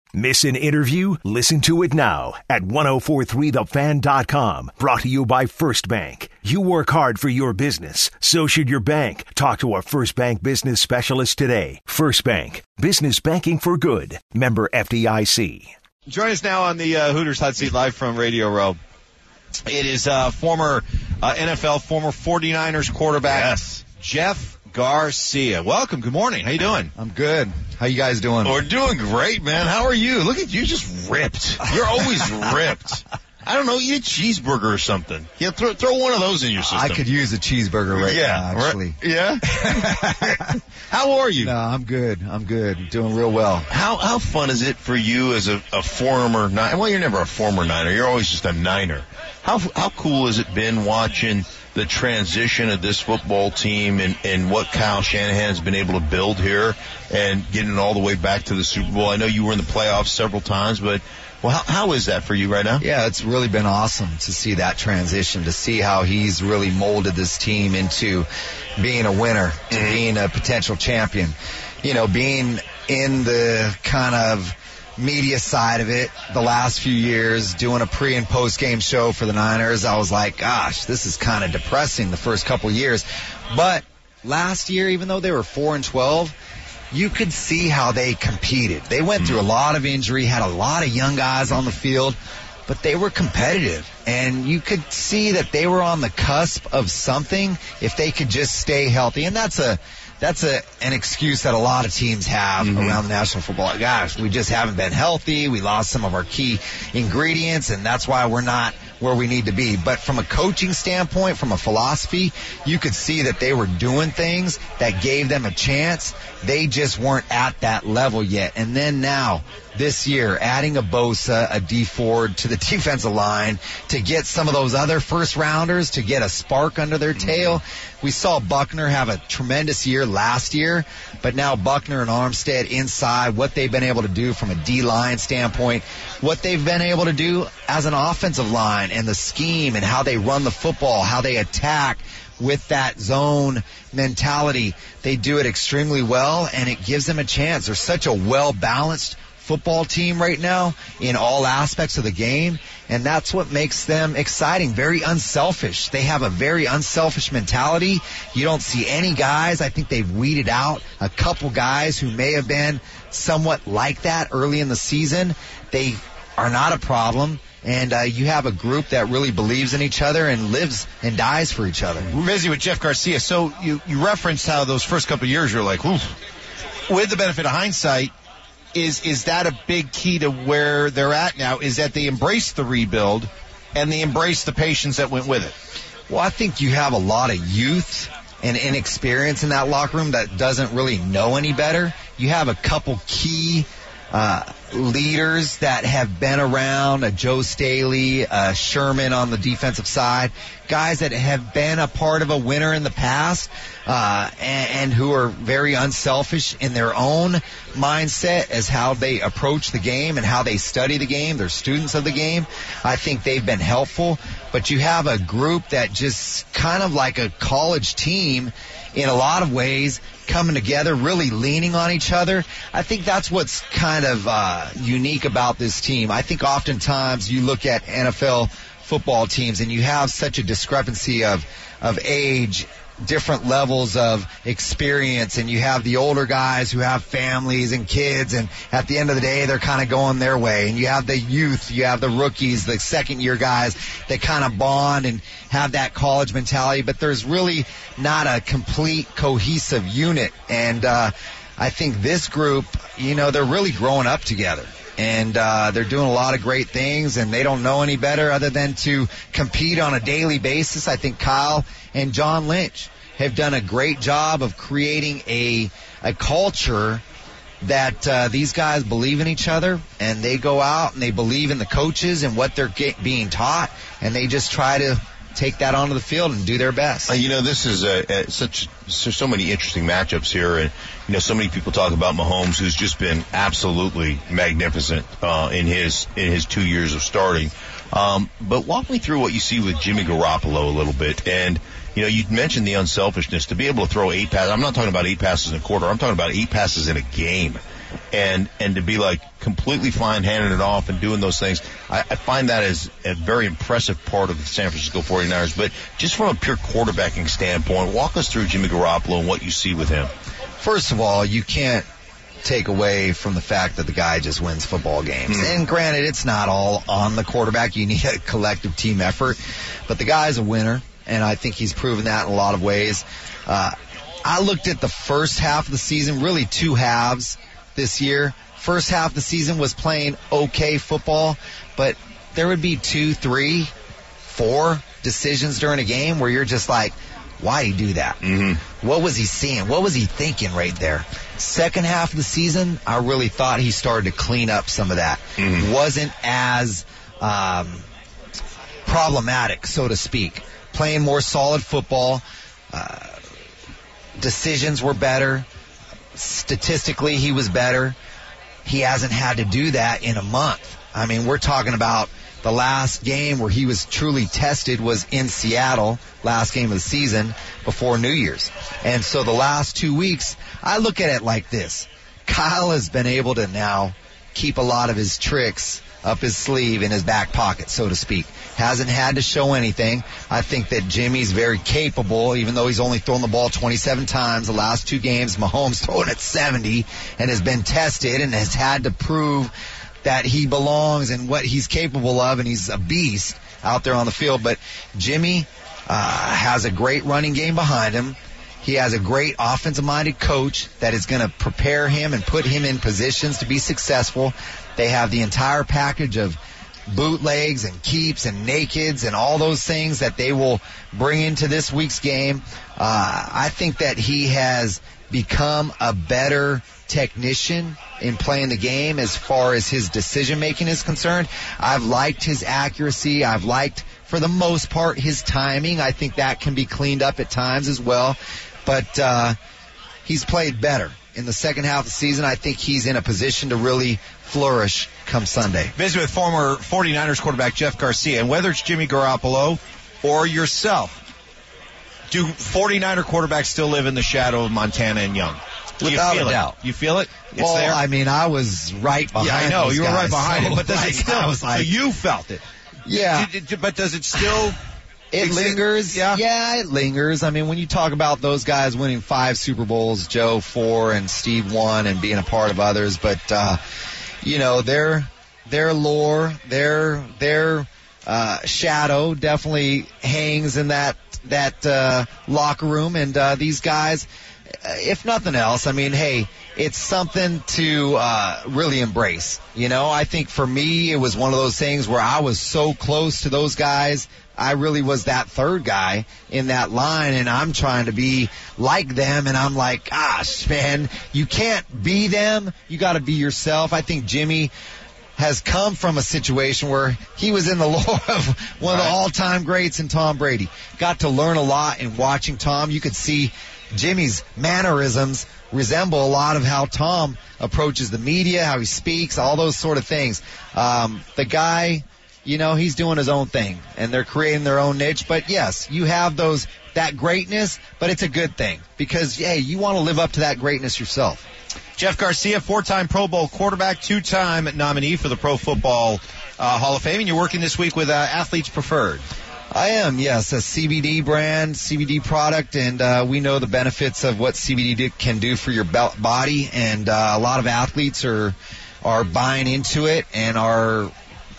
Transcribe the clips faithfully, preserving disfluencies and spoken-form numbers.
Miss an interview? Listen to it now at ten forty-three the fan dot com. Brought to you by First Bank. You work hard for your business. So should your bank. Talk to a First Bank business specialist today. First Bank. Business banking for good. Member F D I C. Join us now on the uh, Hooters Hot Seat live from Radio Row. It is uh, former uh, N F L, former forty-niners quarterback, yes. Jeff Garcia. Welcome. Good morning. How you doing? I'm good. How you guys doing? We're doing great, man. How are you? Look at you, just ripped. You're always ripped. I don't know, eat a cheeseburger or something. Yeah, throw, throw one of those in your system. I could use a cheeseburger right yeah, now, actually. Right, yeah? How are you? No, I'm good. I'm good. I'm doing real well. How how fun is it for you as a, a former Niner? Well, you're never a former Niner. You're always just a Niner. How how cool has it been watching the transition of this football team and, and what Kyle Shanahan has been able to build here and getting it all the way back to the Super Bowl? I know you were in the playoffs several times, but well, how, how is that for you right now? Yeah, it's really been awesome to see that transition, to see how he's really molded this team into being a winner, to mm-hmm. being a potential champion. You know, being in the kind of media side of it the last few years, doing a pre and post game show for the Niners, I was like, gosh, this is kind of depressing the first couple years. But last year, even though they were four and twelve, you could see how they competed. They went through a lot of injury, had a lot of young guys on the field, but they were competitive. And you could see that they were on the cusp of something if they could just stay healthy. And that's a That's a, an excuse that a lot of teams have mm-hmm. around the National Football. Gosh, we just haven't been healthy. We lost some of our key ingredients, and that's why we're not where we need to be. But from a coaching standpoint, from a philosophy, you could see that they were doing things that gave them a chance. They just weren't at that level yet. And then now, this year, adding a Bosa, a D Ford to the defensive line to get some of those other first rounders to get a spark under their tail. We saw Buckner have a tremendous year last year, but now Buckner and Armstead inside, what they've been able to do from a D-line standpoint, what they've been able to do as an offensive line and the scheme and how they run the football, how they attack with that zone mentality. They do it extremely well, and it gives them a chance. They're such a well-balanced football team right now in all aspects of the game, and that's what makes them exciting. Very unselfish. They have a very unselfish mentality. You don't see any guys. I think they've weeded out a couple guys who may have been somewhat like that early in the season. They are not a problem. And uh, you have a group that really believes in each other and lives and dies for each other. We're busy with Jeff Garcia. So you, you referenced how those first couple of years you're like, oof. With the benefit of hindsight, is is that a big key to where they're at now, is that they embrace the rebuild and they embrace the patience that went with it? Well, I think you have a lot of youth and inexperience in that locker room that doesn't really know any better. You have a couple key uh leaders that have been around, a Joe Staley, uh Sherman on the defensive side, guys that have been a part of a winner in the past, uh and, and who are very unselfish in their own mindset as how they approach the game and how they study the game. They're students of the game. I think they've been helpful, but you have a group that just kind of like a college team in a lot of ways, coming together, really leaning on each other. I think that's what's kind of uh unique about this team. I think oftentimes you look at N F L football teams and you have such a discrepancy of of age, different levels of experience, and you have the older guys who have families and kids, and at the end of the day they're kind of going their way, and you have the youth, you have the rookies, the second year guys that kind of bond and have that college mentality, but there's really not a complete cohesive unit. And uh I think this group, you know, they're really growing up together. And uh they're doing a lot of great things, and they don't know any better other than to compete on a daily basis. I think Kyle and John Lynch have done a great job of creating a a culture that uh these guys believe in each other, and they go out and they believe in the coaches and what they're get, being taught, and they just try to take that onto the field and do their best. Uh, you know, this is a, a, such so, so many interesting matchups here, and you know, so many people talk about Mahomes, who's just been absolutely magnificent uh, in his in his two years of starting. Um, but walk me through what you see with Jimmy Garoppolo a little bit, and you know, you mentioned the unselfishness to be able to throw eight passes. I'm not talking about eight passes in a quarter. I'm talking about eight passes in a game. and and to be like completely fine handing it off and doing those things. I, I find that as a very impressive part of the San Francisco forty-niners. But just from a pure quarterbacking standpoint, walk us through Jimmy Garoppolo and what you see with him. First of all, you can't take away from the fact that the guy just wins football games. Mm. And granted, it's not all on the quarterback. You need a collective team effort. But the guy's a winner, and I think he's proven that in a lot of ways. Uh, I looked at the first half of the season, really two halves this year. First half of the season was playing okay football, but there would be two, three, four decisions during a game where you're just like, why did he do that? Mm-hmm. What was he seeing? What was he thinking right there? Second half of the season, I really thought he started to clean up some of that. Mm-hmm. Wasn't as um, problematic, so to speak. Playing more solid football. Uh, decisions were better. Statistically, he was better. He hasn't had to do that in a month. I mean, we're talking about the last game where he was truly tested was in Seattle, last game of the season, before New Year's. And so the last two weeks, I look at it like this. Kyle has been able to now keep a lot of his tricks up his sleeve in his back pocket, so to speak. Hasn't had to show anything. I think that Jimmy's very capable, even though he's only thrown the ball twenty-seven times the last two games. Mahomes throwing it seventy and has been tested and has had to prove that he belongs and what he's capable of, and he's a beast out there on the field. But Jimmy uh, has a great running game behind him. He has a great offensive-minded coach that is going to prepare him and put him in positions to be successful. They have the entire package of bootlegs and keeps and nakeds and all those things that they will bring into this week's game. Uh, I think that he has become a better technician in playing the game as far as his decision-making is concerned. I've liked his accuracy. I've liked, for the most part, his timing. I think that can be cleaned up at times as well. But uh, he's played better. In the second half of the season, I think he's in a position to really flourish come Sunday. Visit with former forty-niners quarterback Jeff Garcia. And whether it's Jimmy Garoppolo or yourself, do forty-niner quarterbacks still live in the shadow of Montana and Young? Do Without you feel a it? doubt. You feel it? It's well, there? I mean, I was right behind Yeah, I know. those You were guys, right behind so it. But does like, it still, I was like, so you felt it. Yeah. Did, did, but does it still... It exist? lingers. Yeah. yeah, it lingers. I mean, when you talk about those guys winning five Super Bowls, Joe four and Steve one, and being a part of others, but, uh, you know, their, their lore, their, their, uh, shadow definitely hangs in that, that, uh, locker room. And, uh, these guys, if nothing else, I mean, hey, it's something to uh really embrace. You know, I think for me, it was one of those things where I was so close to those guys. I really was that third guy in that line, and I'm trying to be like them, and I'm like, gosh, man, you can't be them. You got to be yourself. I think Jimmy has come from a situation where he was in the lore of one of the all-time greats in Tom Brady. Got to learn a lot in watching Tom. You could see Jimmy's mannerisms resemble a lot of how Tom approaches the media, how he speaks, all those sort of things. Um, the guy, you know, he's doing his own thing, and they're creating their own niche. But, yes, you have those that greatness, but it's a good thing because, hey, you want to live up to that greatness yourself. Jeff Garcia, four-time Pro Bowl quarterback, two-time nominee for the Pro Football uh, Hall of Fame, and you're working this week with uh, Athletes Preferred. I am, yes, a C B D brand, C B D product, and uh, we know the benefits of what C B D can do for your body, and uh, a lot of athletes are are buying into it and are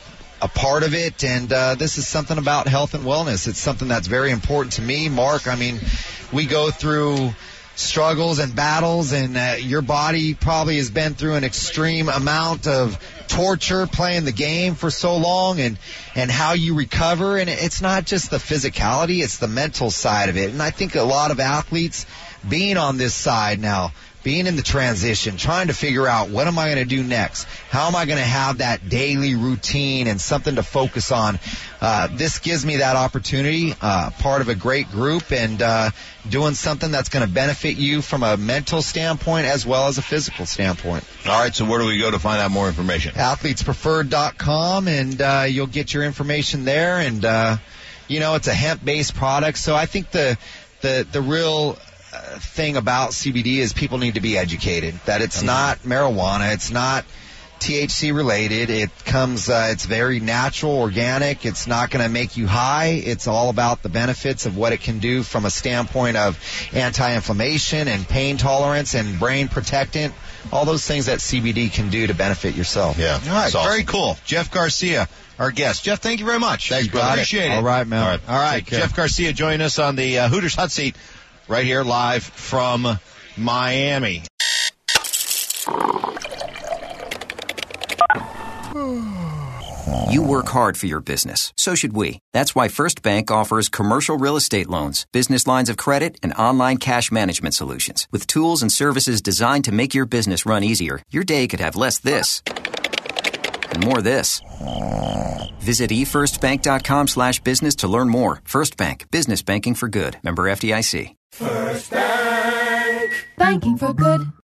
a part of it, and uh, this is something about health and wellness. It's something that's very important to me. Mark, I mean, we go through struggles and battles, and uh, your body probably has been through an extreme amount of torture playing the game for so long, and and how you recover. And it's not just the physicality, it's the mental side of it. And I think a lot of athletes being on this side now, being in the transition, trying to figure out what am I going to do next? How am I going to have that daily routine and something to focus on? Uh, this gives me that opportunity, uh, part of a great group, and uh, doing something that's going to benefit you from a mental standpoint as well as a physical standpoint. All right, so where do we go to find out more information? athletes preferred dot com, and uh, you'll get your information there. And, uh, you know, it's a hemp-based product, so I think the the, the real uh, thing about C B D is people need to be educated that it's mm-hmm. not marijuana, it's not T H C related. It comes, uh, it's very natural, organic. It's not going to make you high. It's all about the benefits of what it can do from a standpoint of anti-inflammation and pain tolerance and brain protectant. All those things that C B D can do to benefit yourself. Yeah. All right. Awesome. Very cool. Jeff Garcia, our guest. Jeff, thank you very much. Thanks, brother. Appreciate it. All right, man. All right. All right. Jeff Garcia joining us on the uh, Hooters Hot Seat right here live from Miami. You work hard for your business. So should we. That's why First Bank offers commercial real estate loans, business lines of credit, and online cash management solutions. With tools and services designed to make your business run easier, your day could have less this and more this. Visit e first bank dot com slash business to learn more. First Bank. Business banking for good. Member F D I C. First Bank. Banking for good.